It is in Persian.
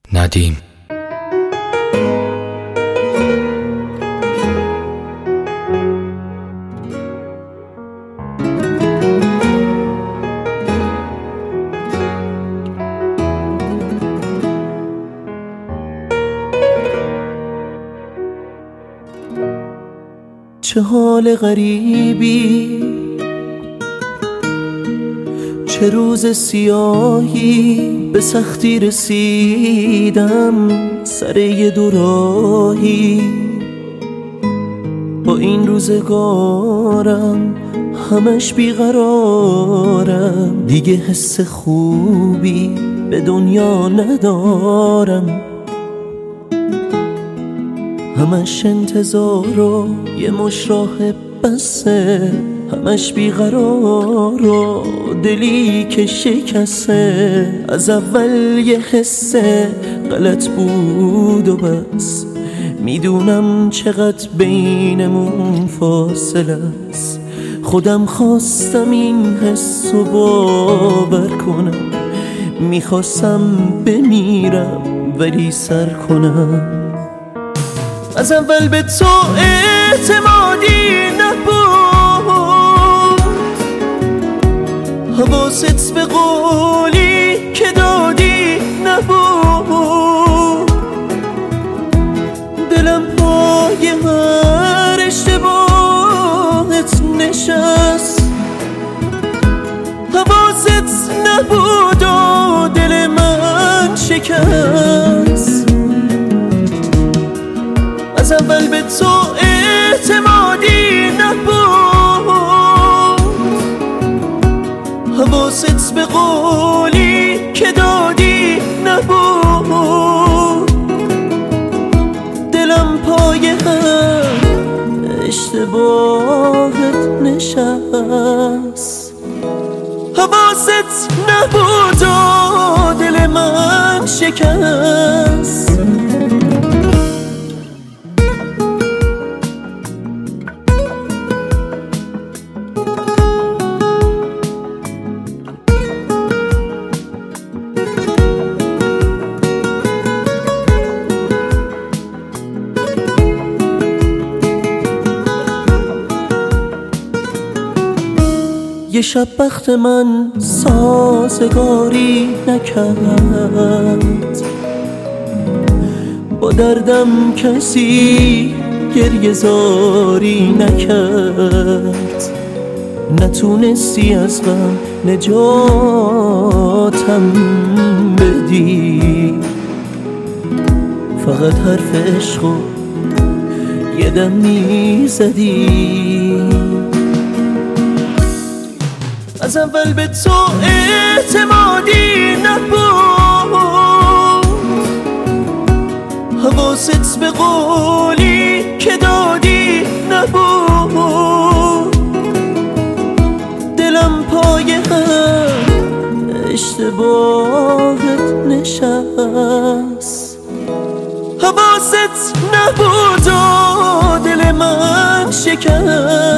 ندیم. چه حال غریبی، چه روز سیاهی، به سختی رسیدم سر یه دوراهی. با این روزگارم همش بیقرارم، دیگه حس خوبی به دنیا ندارم. همش انتظار و یه مش راه بسه، همش بیقرار و دلی که شکسته. از اول یه حس غلط بود و بس، میدونم چقدر بینمون فاصله است. خودم خواستم این حس رو باور کنم، میخواستم بمیرم ولی سر کنم. از اول به تو اعتمادی نبود، حواست به قولی که دادی نبود. دلم پای هر اشتباهت نشست، حواست نبود و دل من شکست. از اول به تو اعتمادی نبود، حواست به قولی که دادی نبود. دلم پای هر اشتباهت نشست، حواست نبود و دل من شکست. یه شب بخت من سازگاری نکرد، با دردم کسی گریه زاری نکرد. نتونستی از غم نجاتم بدی، فقط حرف عشقو یه دم میزدی. از اول به تو اعتمادی نبود، حواست به قولی که دادی نبود. دلم پای هر اشتباهت نشست، حواست نبود و دل من شکست.